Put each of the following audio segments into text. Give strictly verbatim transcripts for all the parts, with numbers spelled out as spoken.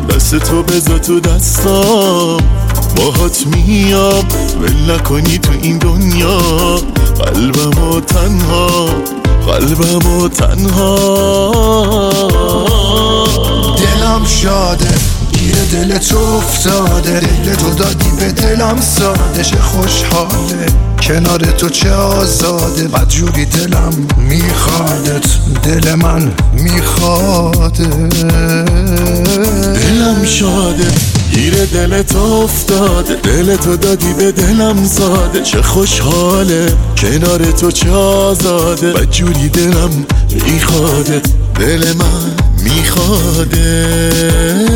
دست تو بذار تو دستام، باهات میام ول نکنی تو این دنیا. قلبمو تنها، قلبمو تنها. دلم شاده گیر دل تو افتاده، دل تو دادی به دلم ساده. چه خوشحاله کنار تو چه آزاده، بدجوری دلم میخوادت، دل من میخواده. دلم شاده گیر دل تو افتاده، دل تو دادی به دلم زاده. چه خوشحاله کنار تو چه آزاده، بدجوری دلم میخوادت، دل من میخوادت.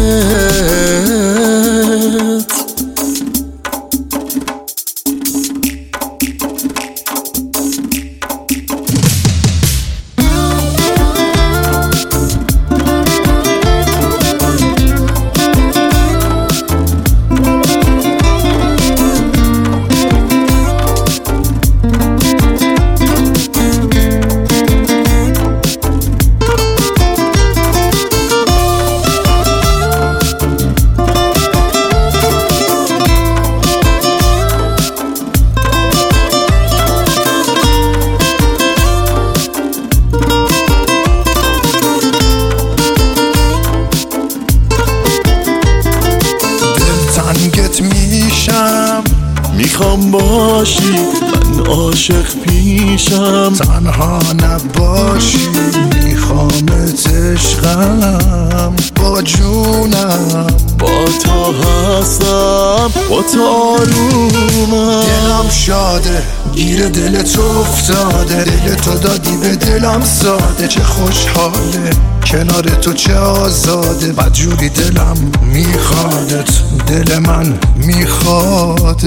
تنگت میشم میخوام باشی من عاشق پیشم، تنها نباشی میخوامت عشقم، با جونم با تو هستم، با تو آرومم. دلم شاده گیر دل تو افتاده، دل تو دادی به دلم ساده. چه خوشحاله کنار تو چه آزاده، بدجوری دلم میخوادت، دل من میخواده.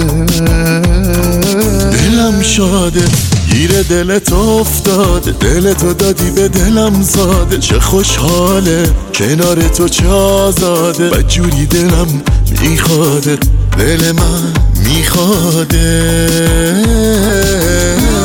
دلم شاده گیر دل تو افتاده، دل تو دادی به دلم زاده. چه خوشحاله کنار تو چه آزاده، بدجوری دلم میخواده، دل من میخواده.